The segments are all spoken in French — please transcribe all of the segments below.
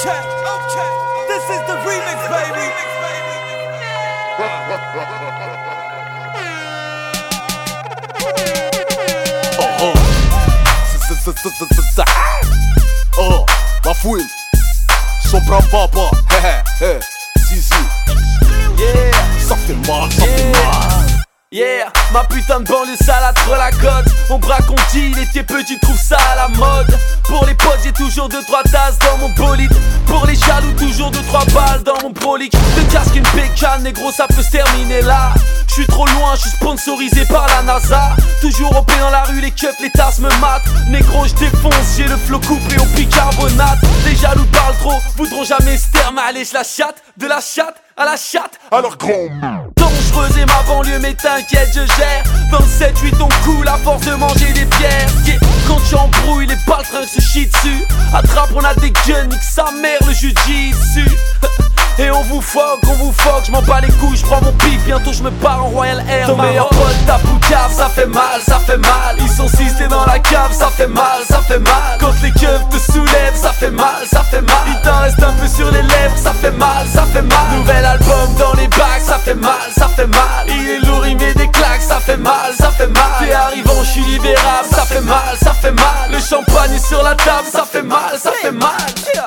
okay. This is the remix, baby. Oh, ma fouine, son bras papa, Zizi. Yeah, Ça fait mal, ça fait mal. yeah, ma putain de banlieue salade trop la côte. On braque, on dit, il était petit, trouve ça à la mode. Pour les potes, j'ai toujours 2-3 tasses dans mon bolide. Pour les jaloux, toujours 2-3 balles dans mon brolic. De casque une pécane, négro, ça peut se terminer là. J'suis trop loin, j'suis sponsorisé par la NASA. Toujours OP dans la rue, les keufs, les tasses me matent. Négro, j'défonce, j'ai le flow coupé au bicarbonate. Les jaloux parlent trop, voudront jamais se terme. Allez, j'la chatte, de la chatte à la chatte. Alors grand Dangereuse et ma banlieue, mais t'inquiète, je gère. 27-8, on coule à force de manger des pierres. Yeah. Quand tu embrouilles, les baltringues se chient dessus. Attrape, on a des guns, nique sa mère, le jujitsu. Et on vous fuck, je m'en bats les couilles, je prends mon pif, bientôt je me pars en Royal Air. Ton meilleur pote tape ou cave, ça fait mal, ça fait mal. Ils sont 6, t'es dans la cave, ça fait mal, ça fait mal. Quand les keufs te soulèvent, ça fait mal, ça fait mal. Il t'en reste un peu sur les lèvres, ça fait mal, ça fait mal. Nouvel album dans les bacs, ça fait mal, ça fait mal. Il est lourd, il met des claques, ça fait mal, ça fait mal. T'es arrivant, je suis libérable, ça fait mal, ça fait mal. Le champagne est sur la table, ça fait mal, ça fait mal.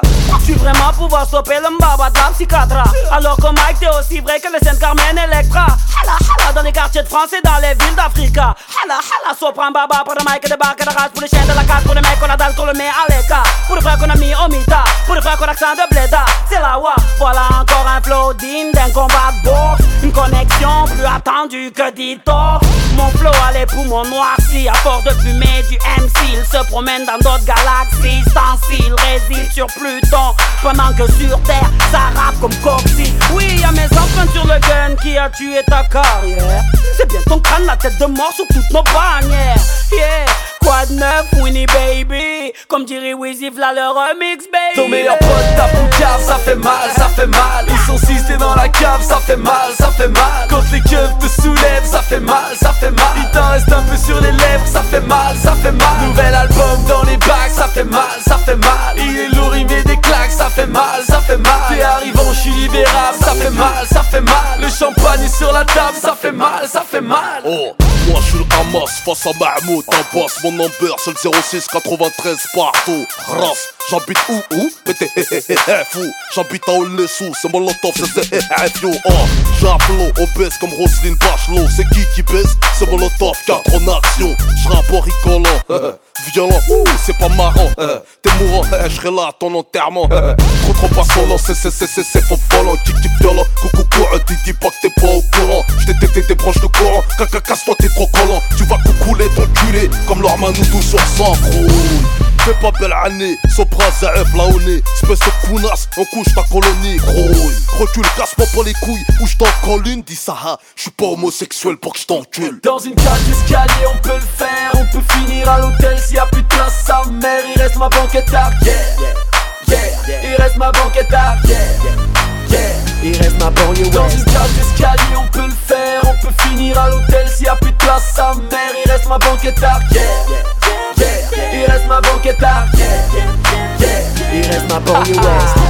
Tu vraiment pouvoir stopper le mbaba de la psychiatra. Alors que Mike, t'es aussi vrai que le Saint-Carmen Electra. Hala hala dans les quartiers de France et dans les villes d'Africa. Hala hala, sopran baba pour le Mike débarque de race. Pour les chiens de la carte, pour les mecs qu'on a dalle, qu'on le met à l'écart. Pour les frères qu'on a mis au mita, pour les frères qu'on a accent de bléda. C'est la wa, voilà encore un flow digne d'un combat de boxe. Une connexion plus attendue que Dito. Mon flow a les poumons noircis à force de fumer du MC. Il se promène dans d'autres galaxies. Stencil réside sur Pluton, pendant que sur Terre, ça rappe comme Coxy. Oui, y'a mes empreintes sur le gun qui a tué ta carrière. C'est bien ton crâne, la tête de mort sur toutes nos bannières. Yeah, quoi de neuf, Winnie baby. Comme dirait Wizzy, v'là le remix, baby. Ton meilleur pote tape ou cave, ça fait mal, ça fait mal. Ils sont 6, t'es dans la cave, ça fait mal, ça fait mal. Quand les keufs te soulèvent, ça fait mal, ça fait mal. Il t'en reste un peu sur les lèvres, ça fait mal, ça fait mal. Nouvel album dans les bacs, ça fait mal, ça fait mal. Il est lourd, il met des claques, ça fait mal, ça fait mal. T'es arrivant, je suis libérable, ça fait mal, ça fait mal. Le champagne est sur la table, ça fait mal, ça fait mal. Oh, moi je suis le Hamas face à Mahmoud. Un boss, mon number c'est le 06 93 partout. Race, j'habite où? Mais t'es fou. J'habite à Olnessou, c'est Molotov, c'est yo. Oh, j'appelons obèse comme Roselyne Bachelot. C'est qui baisse? C'est Molotov, 4 en action. J'rappe en rigolant, violent, c'est pas marrant. T'es mourant, j'serai là à ton enterrement. Trop passant, c'est faux volant. Kick violent, coucou dis pas que t'es pas au courant. J't'ai des branches de courant, casse-toi t'es trop collant. Tu vas couler ton culé, comme leur Manoudou sur 100 grouille. Fais pas belle année, Sopra, Zaef, là au nez. Espèce de counasse, on couche ta colonie, grouille. Recule, casse-moi pas les couilles, ou j't'en colle une. Dis ça, j'suis pas homosexuel pour que j't'encule. Dans une cage d'escalier, on peut le faire. On peut finir à l'hôtel s'il y a plus de place. Sa mère, il reste ma banquette arrière. Il reste ma banquette arrière. Il reste ma banlieue Dans ouest. une cage d'escalier, on peut le faire. On peut finir à l'hôtel s'il y a plus de place. Sa mère, il reste ma banquette arrière. Il reste ma banquette arrière. Il reste ma banlieue ouest.